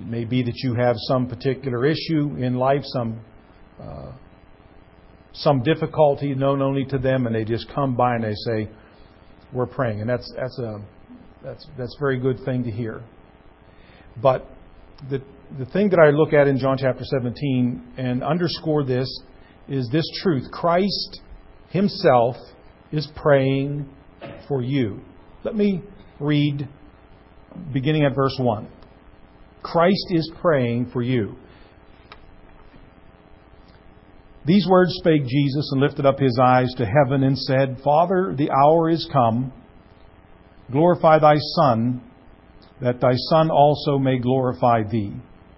may be that you have some particular issue in life, some difficulty known only to them, and they just come by and they say, "We're praying," and that's a very good thing to hear. But the thing that I look at in John chapter 17 and underscore this is this truth: Christ Himself is praying for you. Let me read beginning at verse 1. Christ is praying for you. These words spake Jesus, and lifted up His eyes to heaven, and said, Father, the hour is come. Glorify Thy Son, that Thy Son also may glorify Thee.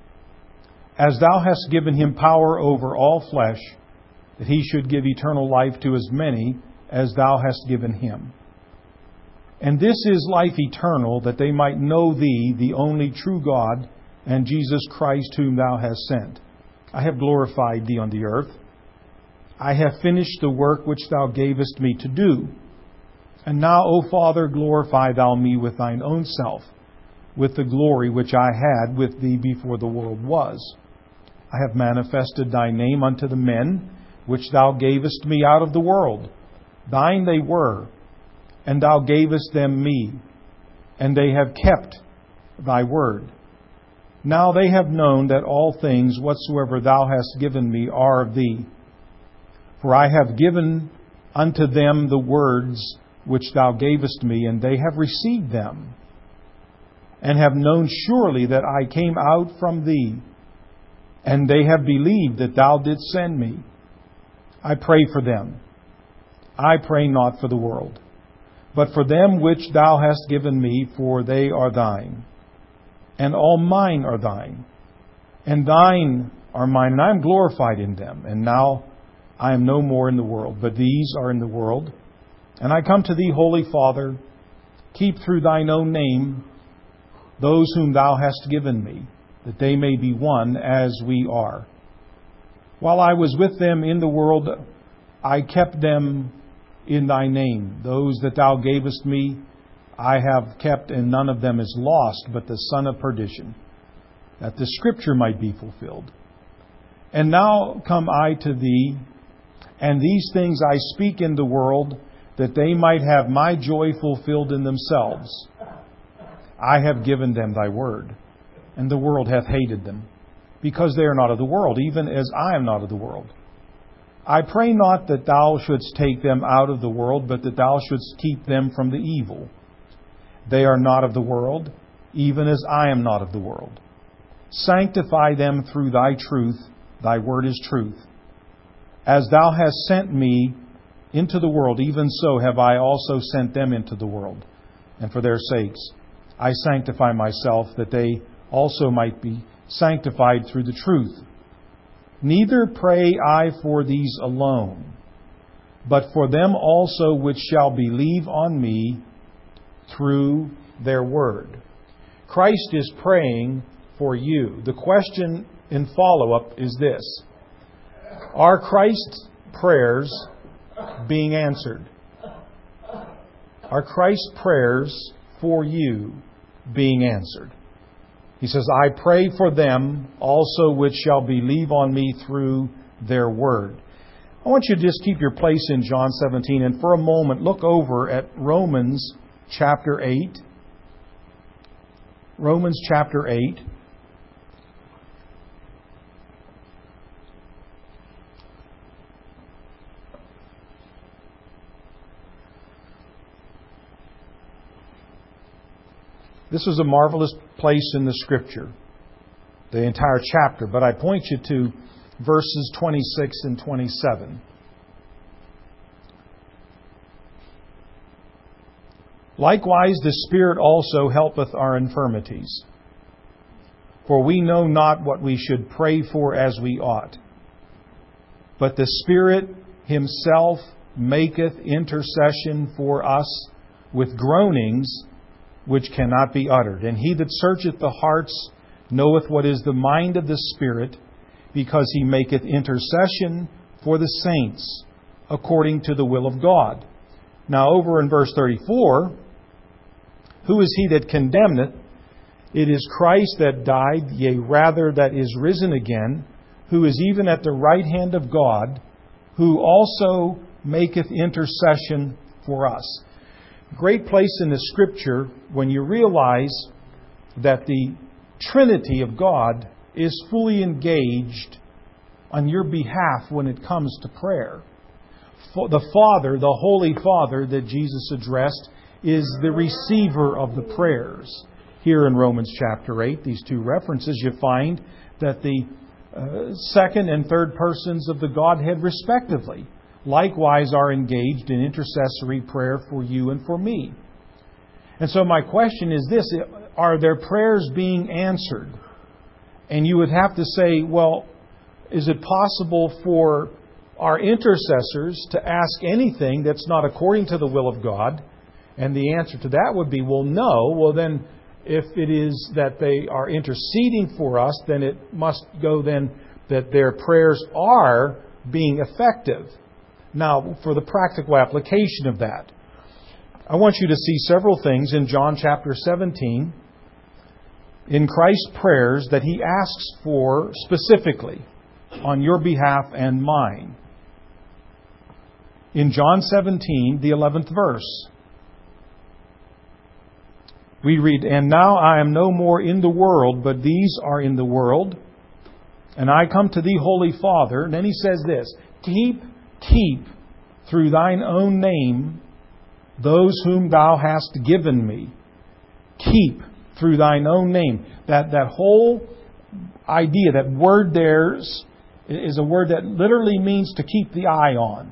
As Thou hast given Him power over all flesh, that He should give eternal life to as many as Thou hast given Him. And this is life eternal, that they might know Thee, the only true God, and Jesus Christ, whom Thou hast sent. I have glorified Thee on the earth. I have finished the work which Thou gavest me to do. And now, O Father, glorify Thou me with Thine own self, with the glory which I had with Thee before the world was. I have manifested Thy name unto the men, which Thou gavest me out of the world. Thine they were, and Thou gavest them me, and they have kept Thy word. Now they have known that all things whatsoever Thou hast given me are of Thee. For I have given unto them the words which Thou gavest me, and they have received them, and have known surely that I came out from Thee, and they have believed that Thou didst send me. I pray for them. I pray not for the world, but for them which Thou hast given me, for they are Thine. And all mine are Thine, and Thine are mine, and I am glorified in them. And now I am no more in the world, but these are in the world. And I come to Thee, Holy Father, keep through Thine own name those whom Thou hast given me, that they may be one as we are. While I was with them in the world, I kept them in Thy name. Those that Thou gavest me, I have kept, and none of them is lost, but the son of perdition, that the Scripture might be fulfilled. And now come I to Thee, and these things I speak in the world, that they might have my joy fulfilled in themselves. I have given them Thy word, and the world hath hated them, because they are not of the world, even as I am not of the world. I pray not that Thou shouldst take them out of the world, but that Thou shouldst keep them from the evil. They are not of the world, even as I am not of the world. Sanctify them through Thy truth. Thy word is truth. As Thou hast sent me into the world, even so have I also sent them into the world. And for their sakes I sanctify myself, that they also might be sanctified through the truth. Neither pray I for these alone, but for them also which shall believe on me through their word. Christ is praying for you. The question in follow-up is this: are Christ's prayers being answered? Are Christ's prayers for you being answered? He says, I pray for them also which shall believe on me through their word. I want you to just keep your place in John 17, and for a moment look over at Romans chapter 8. Romans chapter 8. This is a marvelous place in the Scripture, the entire chapter, but I point you to verses 26 and 27. Likewise, the Spirit also helpeth our infirmities. For we know not what we should pray for as we ought. But the Spirit Himself maketh intercession for us with groanings which cannot be uttered. And He that searcheth the hearts knoweth what is the mind of the Spirit, because He maketh intercession for the saints according to the will of God. Now over in verse 34, who is he that condemneth? It is Christ that died, yea, rather that is risen again, who is even at the right hand of God, who also maketh intercession for us. Great place in the Scripture when you realize that the Trinity of God is fully engaged on your behalf when it comes to prayer. The Father, the Holy Father that Jesus addressed, is the receiver of the prayers. Here in Romans chapter 8, these two references, you find that the second and third persons of the Godhead respectively likewise are engaged in intercessory prayer for you and for me. And so my question is this: are their prayers being answered? And you would have to say, well, is it possible for our intercessors to ask anything that's not according to the will of God? And the answer to that would be, well, no. Well, then, if it is that they are interceding for us, then it must go then that their prayers are being effective. Now, for the practical application of that, I want you to see several things in John chapter 17 in Christ's prayers that He asks for specifically on your behalf and mine. In John 17, the 11th verse, we read, "And now I am no more in the world, but these are in the world. And I come to Thee, Holy Father." And then He says this: Keep through Thine own name those whom Thou hast given Me. Keep through Thine own name. That whole idea, that word there is a word that literally means to keep the eye on.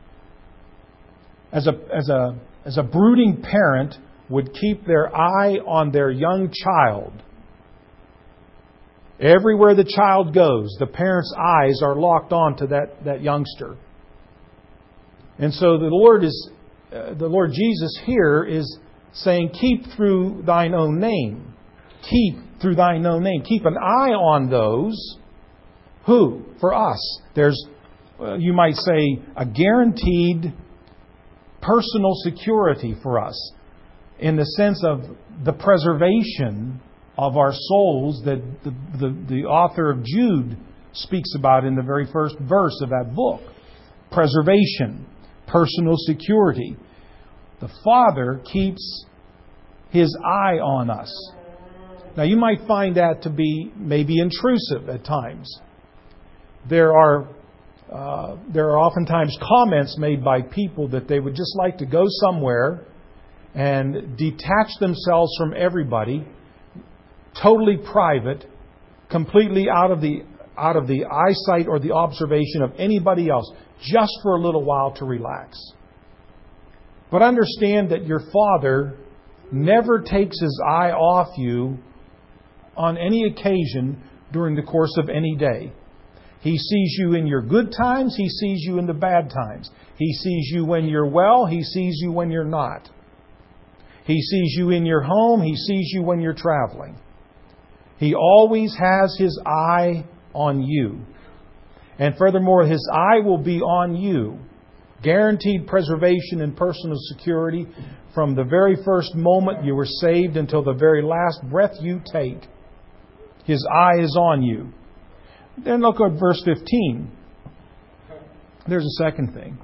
As a brooding parent would keep their eye on their young child. Everywhere the child goes, the parent's eyes are locked on to that youngster. And so the Lord Jesus here is saying, keep through Thine own name. Keep through Thine own name. Keep an eye on those who, for us, there's, you might say, a guaranteed personal security for us, in the sense of the preservation of our souls that the author of Jude speaks about in the very first verse of that book. Preservation, personal security. The Father keeps His eye on us. Now you might find that to be maybe intrusive at times. There are oftentimes comments made by people that they would just like to go somewhere and detach themselves from everybody, totally private, completely out of the eyesight or the observation of anybody else, just for a little while to relax. But understand that your Father never takes His eye off you on any occasion during the course of any day. He sees you in your good times. He sees you in the bad times. He sees you when you're well. He sees you when you're not. He sees you in your home. He sees you when you're traveling. He always has His eye on you. And furthermore, His eye will be on you. Guaranteed preservation and personal security from the very first moment you were saved until the very last breath you take. His eye is on you. Then look at verse 15. There's a second thing.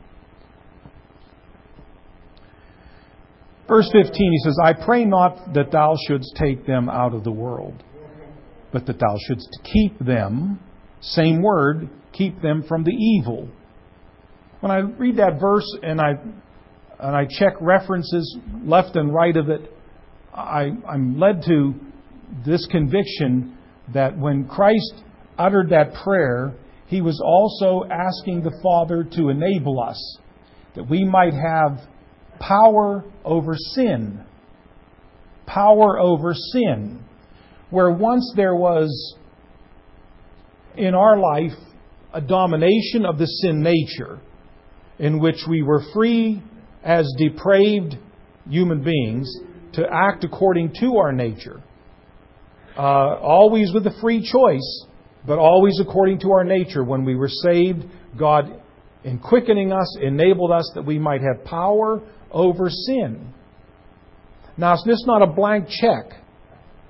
Verse 15, he says, "I pray not that Thou shouldst take them out of the world, but that Thou shouldst keep them," same word, keep them from the evil. When I read that verse and I check references left and right of it, I'm led to this conviction that when Christ uttered that prayer, He was also asking the Father to enable us, that we might have power over sin. Power over sin. Where once there was in our life a domination of the sin nature, in which we were free as depraved human beings to act according to our nature. Always with a free choice, but always according to our nature. When we were saved, God, in quickening us, enabled us that we might have power over sin. Now, it's just not a blank check.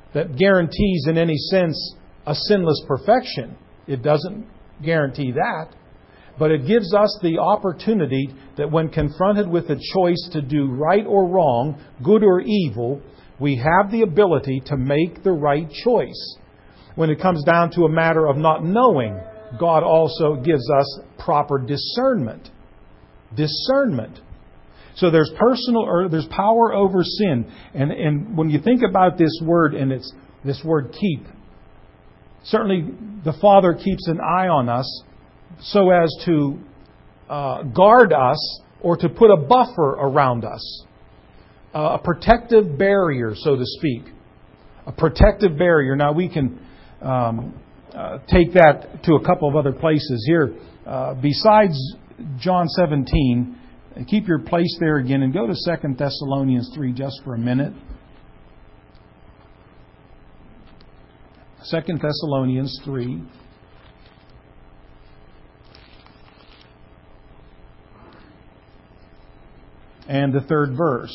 that guarantees in any sense a sinless perfection. It doesn't guarantee that. But it gives us the opportunity that when confronted with a choice to do right or wrong, good or evil, we have the ability to make the right choice. When it comes down to a matter of not knowing, God also gives us proper discernment. Discernment. So there's there's power over sin. And when you think about this word, and it's this word keep, certainly the Father keeps an eye on us so as to guard us or to put a buffer around us. A protective barrier, so to speak. A protective barrier. Now we can take that to a couple of other places here. Besides John 17, keep your place there again and go to 2 Thessalonians 3 just for a minute. 2 Thessalonians 3. And the 3rd verse.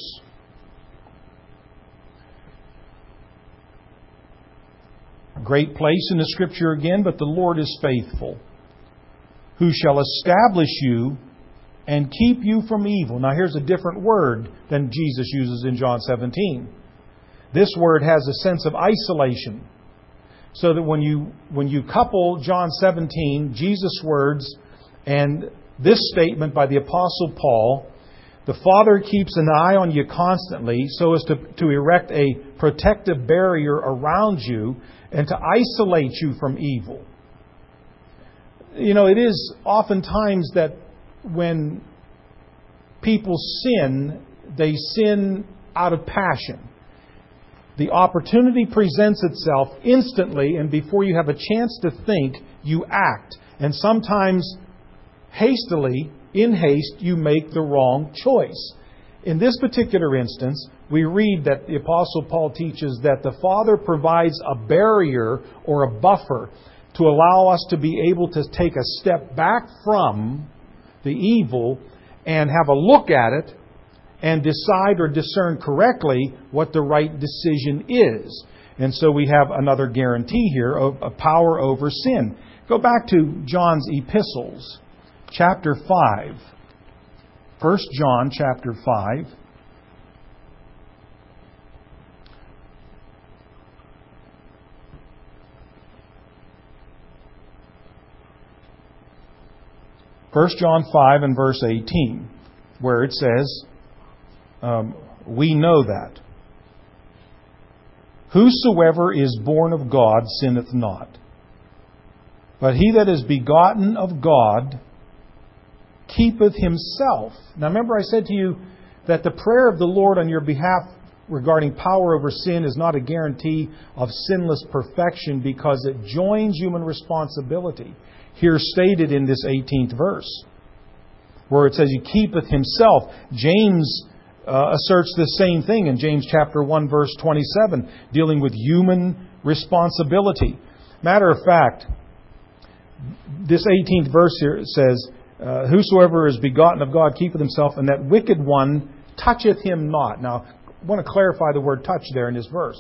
Great place in the Scripture again, but the Lord is faithful, who shall establish you and keep you from evil. Now here's a different word than Jesus uses in John 17. This word has a sense of isolation. So that when you couple John 17, Jesus' words, and this statement by the Apostle Paul, the Father keeps an eye on you constantly so as to erect a protective barrier around you and to isolate you from evil. You know, it is oftentimes that when people sin, they sin out of passion. The opportunity presents itself instantly, and before you have a chance to think, you act. And sometimes hastily, in haste, you make the wrong choice. In this particular instance, we read that the Apostle Paul teaches that the Father provides a barrier or a buffer to allow us to be able to take a step back from the evil and have a look at it and decide or discern correctly what the right decision is. And so we have another guarantee here of a power over sin. Go back to John's epistles, chapter 5. 1 John chapter 5. First John 5 and verse 18, where it says, we know that whosoever is born of God sinneth not. But he that is begotten of God keepeth himself. Now remember I said to you that the prayer of the Lord on your behalf regarding power over sin is not a guarantee of sinless perfection because it joins human responsibility. Here stated in this 18th verse, where it says he keepeth himself. James asserts the same thing in James chapter 1 verse 27, dealing with human responsibility. Matter of fact, this 18th verse here says, whosoever is begotten of God keepeth himself, and that wicked one toucheth him not. Now, I want to clarify the word touch there in this verse.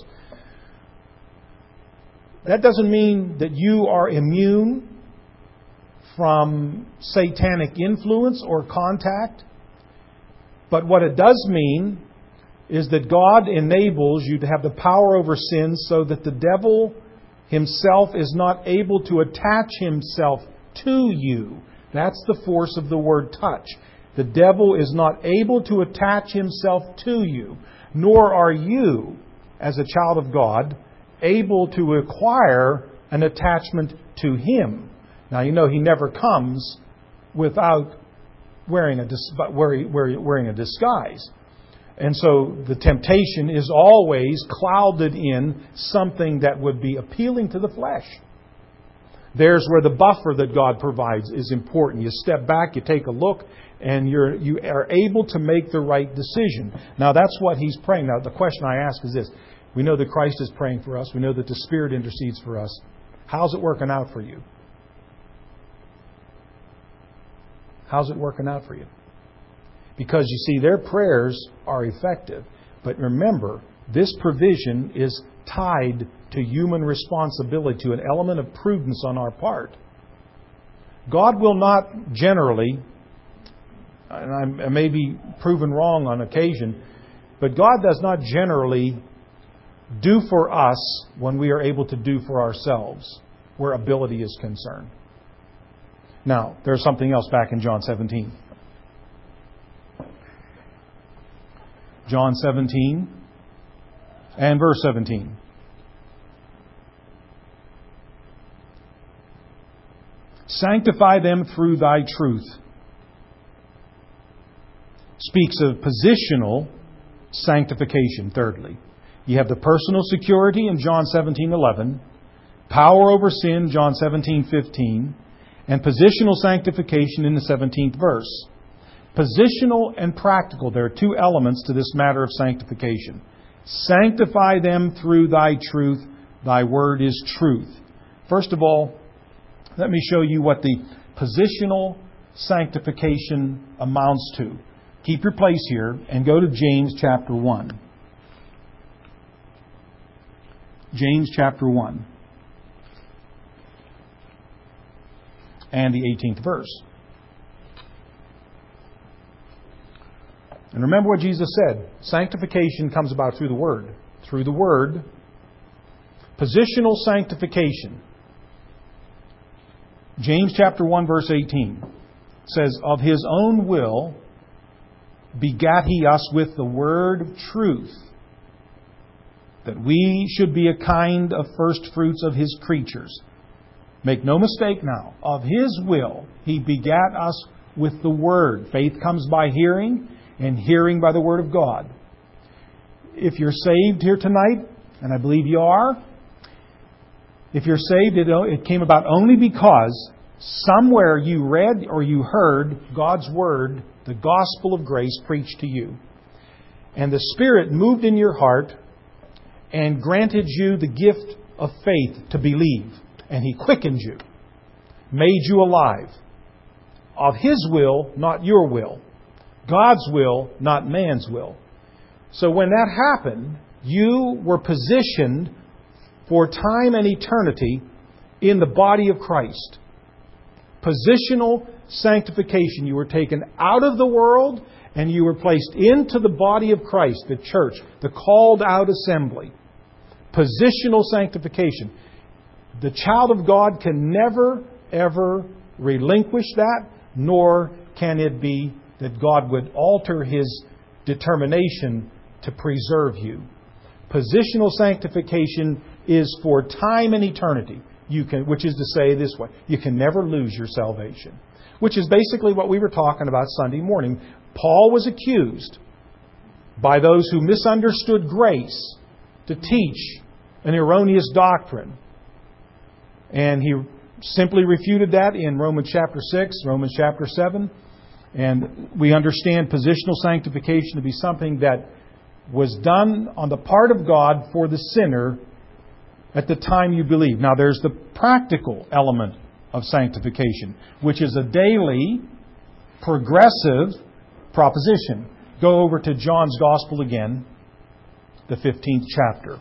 That doesn't mean that you are immune from satanic influence or contact. But what it does mean is that God enables you to have the power over sin so that the devil himself is not able to attach himself to you. That's the force of the word touch. The devil is not able to attach himself to you, nor are you, as a child of God, able to acquire an attachment to him. Now, you know he never comes without wearing a disguise. And so the temptation is always clouded in something that would be appealing to the flesh. There's where the buffer that God provides is important. You step back, you take a look, and you are able to make the right decision. Now, that's what he's praying. Now, the question I ask is this. We know that Christ is praying for us. We know that the Spirit intercedes for us. How's it working out for you? How's it working out for you? Because you see, their prayers are effective. But remember, this provision is tied to human responsibility, to an element of prudence on our part. God will not generally, and I may be proven wrong on occasion, but God does not generally do for us when we are able to do for ourselves, where ability is concerned. Now, there's something else back in John 17. John 17 and verse 17. Sanctify them through thy truth. Speaks of positional sanctification, thirdly. You have the personal security in John 17:11, power over sin, John 17:15, and positional sanctification in the 17th verse. Positional and practical, there are two elements to this matter of sanctification. Sanctify them through thy truth. Thy word is truth. First of all, let me show you what the positional sanctification amounts to. Keep your place here and go to James chapter 1. James chapter 1 and the 18th verse. And remember what Jesus said. Sanctification comes about through the Word. Through the Word. Positional sanctification. James chapter 1 verse 18 says, of His own will begat He us with the word of truth, that we should be a kind of first fruits of His creatures. Make no mistake now. Of His will He begat us with the Word. Faith comes by hearing, and hearing by the Word of God. If you're saved here tonight, and I believe you are, if you're saved, it came about only because somewhere you read or you heard God's Word, the gospel of grace, preached to you. And the Spirit moved in your heart and granted you the gift of faith to believe. And He quickened you, made you alive. Of His will, not your will. God's will, not man's will. So when that happened, you were positioned for time and eternity in the body of Christ. Positional sanctification. You were taken out of the world and you were placed into the body of Christ, the church, the called out assembly. Positional sanctification. The child of God can never, ever relinquish that, nor can it be that God would alter His determination to preserve you. Positional sanctification is for time and eternity. Which is to say this way, you can never lose your salvation. Which is basically what we were talking about Sunday morning. Paul was accused by those who misunderstood grace to teach an erroneous doctrine. And he simply refuted that in Romans chapter 6, Romans chapter 7. And we understand positional sanctification to be something that was done on the part of God for the sinner at the time you believe. Now there's the practical element of sanctification, which is a daily, progressive proposition. Go over to John's Gospel again, the 15th chapter.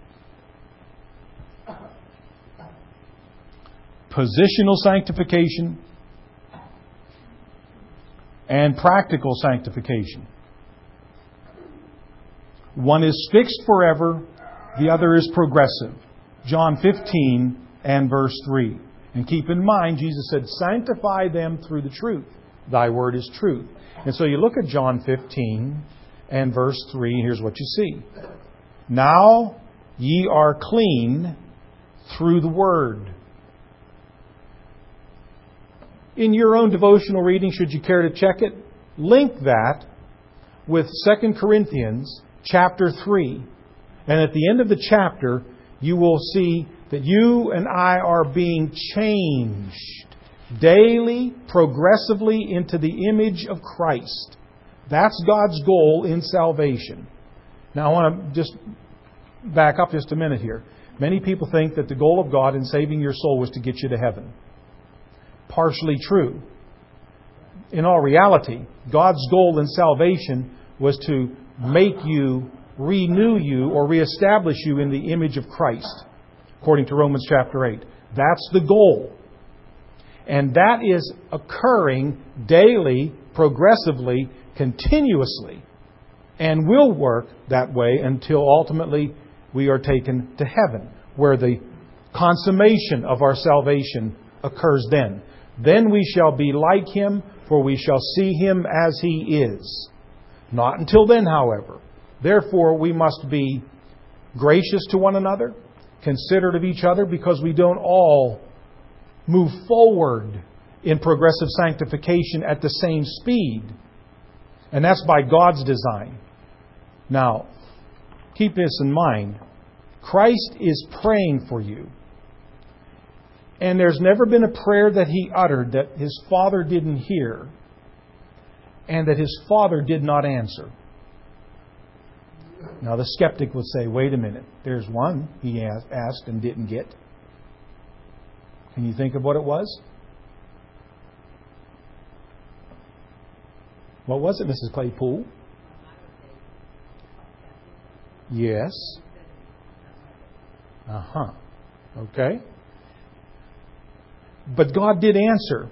Positional sanctification and practical sanctification. One is fixed forever, the other is progressive. John 15 and verse 3. And keep in mind, Jesus said, sanctify them through the truth. Thy word is truth. And so you look at John 15 and verse 3, and here's what you see. Now ye are clean through the word. In your own devotional reading, should you care to check it, link that with 2 Corinthians chapter 3. And at the end of the chapter, you will see that you and I are being changed daily, progressively into the image of Christ. That's God's goal in salvation. Now I want to just back up just a minute here. Many people think that the goal of God in saving your soul was to get you to heaven. Partially true. In all reality, God's goal in salvation was to make you renew you or reestablish you in the image of Christ, according to Romans chapter 8. That's the goal. And that is occurring daily, progressively, continuously, and will work that way until ultimately we are taken to heaven, where the consummation of our salvation occurs then. Then we shall be like Him, for we shall see Him as He is. Not until then, however. Therefore, we must be gracious to one another, considerate of each other, because we don't all move forward in progressive sanctification at the same speed. And that's by God's design. Now, keep this in mind. Christ is praying for you. And there's never been a prayer that He uttered that His Father didn't hear and that His Father did not answer. Now, the skeptic would say, wait a minute, there's one He asked and didn't get. Can you think of what it was? What was it, Mrs. Claypool? Yes. Okay. But God did answer.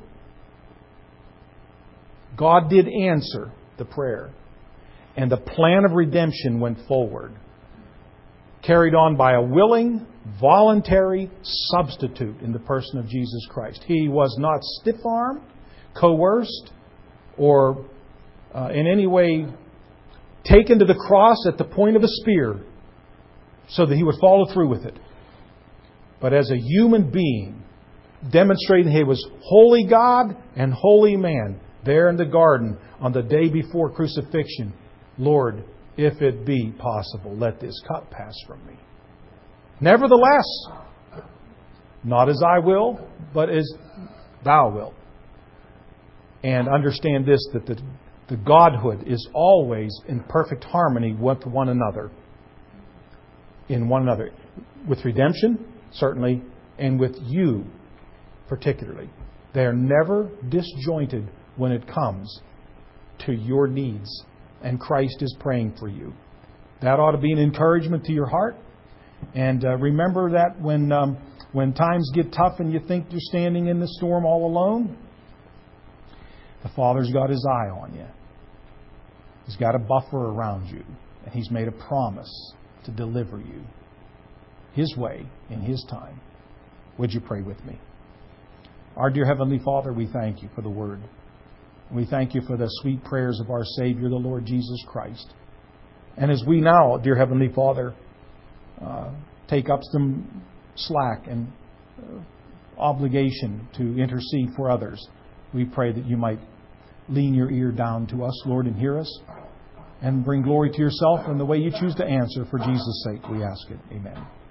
God did answer the prayer. And the plan of redemption went forward, carried on by a willing, voluntary substitute in the person of Jesus Christ. He was not stiff-armed, coerced, or in any way taken to the cross at the point of a spear so that He would follow through with it. But as a human being, demonstrating He was holy God and holy man there in the garden on the day before crucifixion. Lord, if it be possible, let this cup pass from me. Nevertheless, not as I will, but as Thou wilt. And understand this, that the Godhood is always in perfect harmony with one another. In one another. With redemption, certainly, and with you, particularly. They are never disjointed when it comes to your needs. And Christ is praying for you. That ought to be an encouragement to your heart. And remember that when times get tough and you think you're standing in the storm all alone, the Father's got His eye on you. He's got a buffer around you. And He's made a promise to deliver you His way in His time. Would you pray with me? Our dear Heavenly Father, we thank You for the Word. We thank You for the sweet prayers of our Savior, the Lord Jesus Christ. And as we now, dear Heavenly Father, take up some slack and obligation to intercede for others, we pray that You might lean Your ear down to us, Lord, and hear us, and bring glory to Yourself in the way You choose to answer. For Jesus' sake, we ask it. Amen.